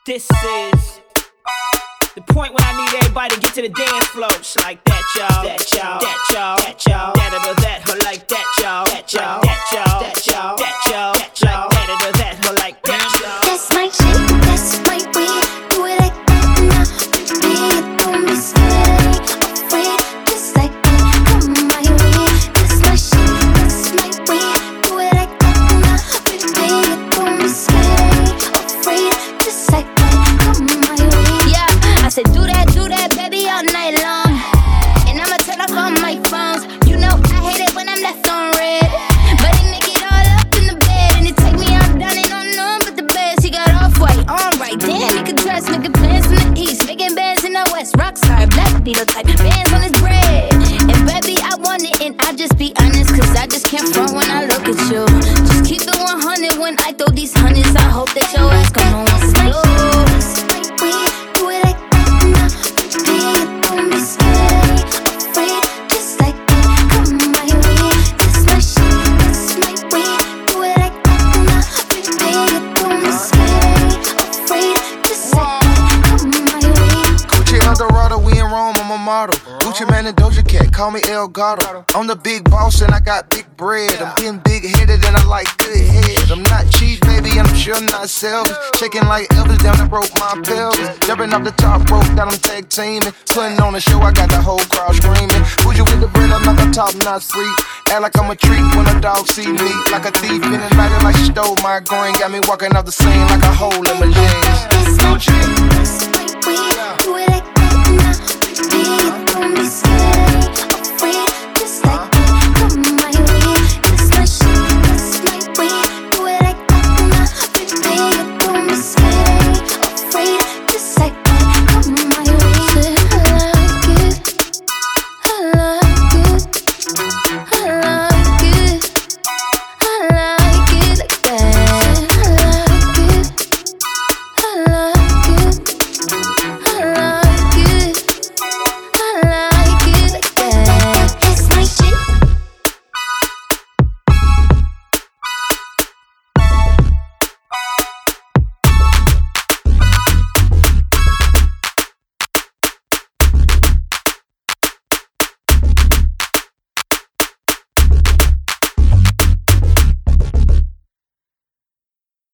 This is the point when I need everybody to get to the dance floor. So like that, y'all. That y'all. That y'all. That y'all. That or that, or like that, y'all. That y'all. That y'all. That y'all. That y'all. That y'all. Like that or that, or like that, y'all. That's my shit. That's my way. Do it like that now, baby. Don't be scared, afraid. Just like that, come my way. That's my shit. That's my way. Do it like that now, baby. Don't be scared, afraid. Just like that, come my way. Yeah, I said do that, baby, all night long. And I'ma turn off all my phones. You know I hate it when I'm left on red. But he make it all up in the bed, and it take me out down and on, but the best he got off white, on right. Damn, he could dress, making plans from the east, making bands in the west. Rockstar, black beetle type, bands on his bread. And baby, I want it, and I just be honest, cause I just can't front when I look at you. Just keep it 100 when I throw these hundreds. I hope that your ass come on one slow. Do it like that now, baby, don't be scared, afraid. Just like that, come my way. That's my shit, that's my way. Do it like that now, baby, don't be scared, afraid. Just like that, come my way. Gucci Eldorado, we in Rome, I'm a model. Gucci Man and Doja Cat, call me El Gato. I'm the big boss and I got big bread. I'm getting big headed and I like good head. I'm not cheap, baby, I'm sure not selfish. Shaking like Elvis down that broke my pelvis. Jumping off the top rope, got them tag teaming. Putting on a show, I got the whole crowd screaming. Bougie with the bread, I'm like a top notch freak. Act like I'm a treat when a dog see me. Like a thief in the night, like she stole my green. Got me walking off the scene like a hole in my jeans. Gucci. That's my way. Do it like that now, baby, don't be scared, afraid. Just like that, come